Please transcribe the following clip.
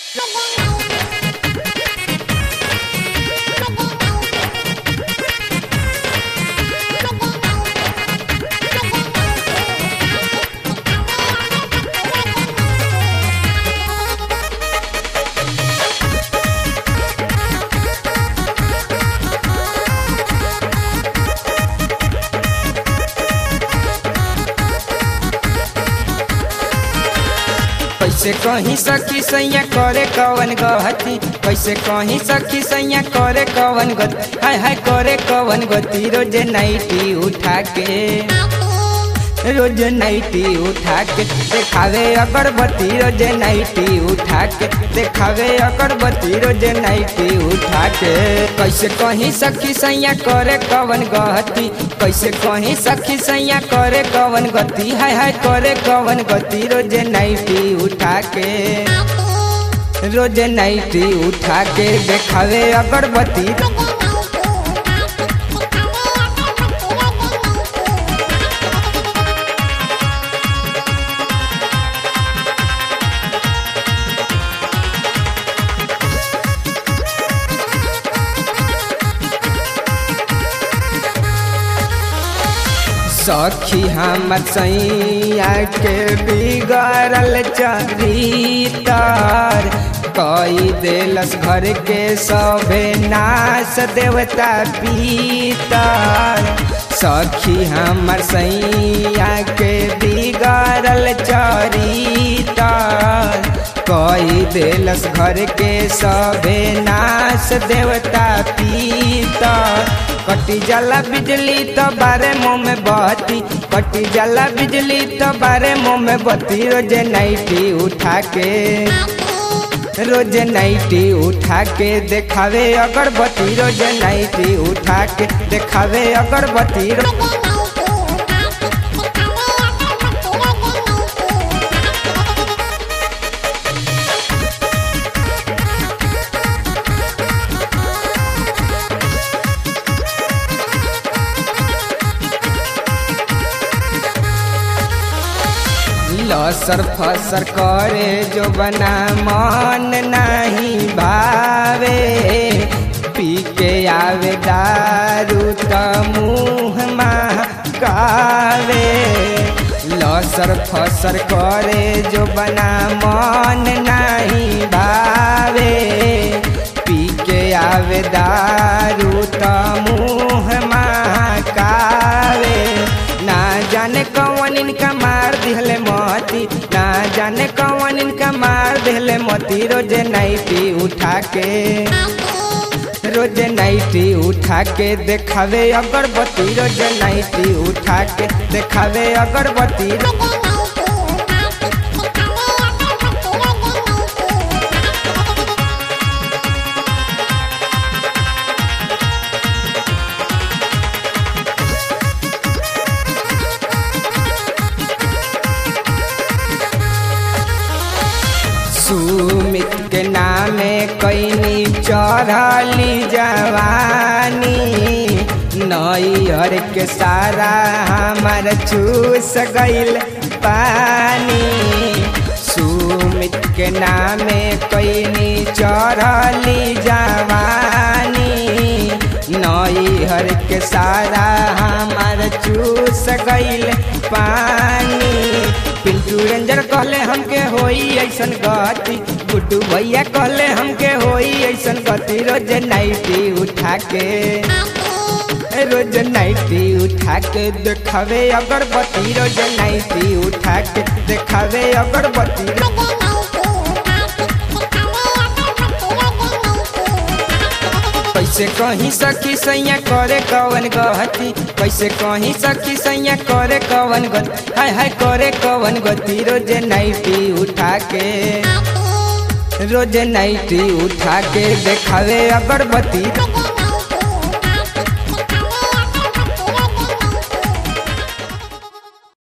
कैसे कहीं सखी सैया करे कवन गहती, कैसे कहीं सखी सैया करे कवन गति, हाय हाय करे कवन गति। रोज नाइटी उठा के देखावे अगरबत्ती, रोज नाइटी उठा के देखावे अगरबत्ती, रोज नाइटी उठा के। कैसे कहीं सखी सैया करे कवन गहती, कैसे कहीं सखी सैया करे कवन गति, हाय हाय करे कवन गति। रोज नाइटी उठा के देखावे अगरबत्ती। सखी हमर सैया के बिगड़ल चरितर, कई देलस घर के सभे नाश देवता पीतर। सखी हमर सैया के बिगड़ल चरितर, कई देलस घर के सभे नाश देवता पीतर। कटी जाला बिजली तो बारे मुँह में बत्ती, कटी जाला बिजली तो बारे मुँह में बत्ती। रोज नाइटी उठा के देखावे अगरबत्ती, रोज नाइटी उठा के देखावे अगरबत्ती। लसर फसर करे जो बना मन नहीं भावे, पी के आवे दारू त मुँह महकावे। लसर फसर करे जो बना मन नहीं भावे, पी के आवे दारू त मुँह महकावे। ना जाने कौन इनका मार दिहले मोती, ना जाने कौन इनका मार दिहले मोती। रोज नाइटी उठा के देखावे अगरबत्ती, रोज नाइटी उठा के देखावे अगरबत्ती। सुमित के नामे कैनी चढ़ली जवानी, नैहर के सारा हमार चूस गइल पानी। सुमित के नामे कैनी चढ़ली जवानी, नैहर के सारा हमार चूस गइल पानी। पिंटू रेंजर कहले हमके होई ऐसन गति, गुड्डू भैया कहले हमके होई ऐसन गति। रोज नाइटी उठा के देखावे अगरबत्ती, रोज नाइटी उठा के देखावे अगरबत्ती। कैसे कहीं सखी सैया करे कवन गहती, कैसे कहीं सखी सैया करे कवन गति, हाय हाय करे कवन गति। रोज नाइटी उठा के देखावे अगरबत्ती।